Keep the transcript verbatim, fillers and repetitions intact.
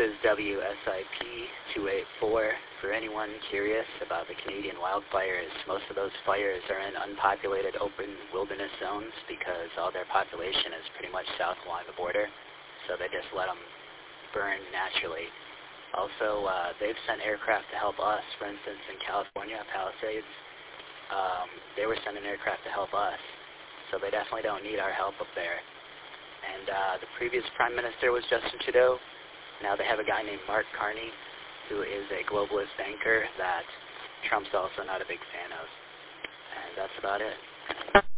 is W S I P two eight four. For anyone curious about the Canadian wildfires, most of those fires are in unpopulated open wilderness zones because all their population is pretty much south along the border, so they just let them burn naturally. Also, uh, they've sent aircraft to help us. For instance, in California, Palisades, um, they were sending aircraft to help us, so they definitely don't need our help up there. And uh, the previous prime minister was Justin Trudeau. Now they have a guy named Mark Carney, who is a globalist banker that Trump's also not a big fan of. And that's about it.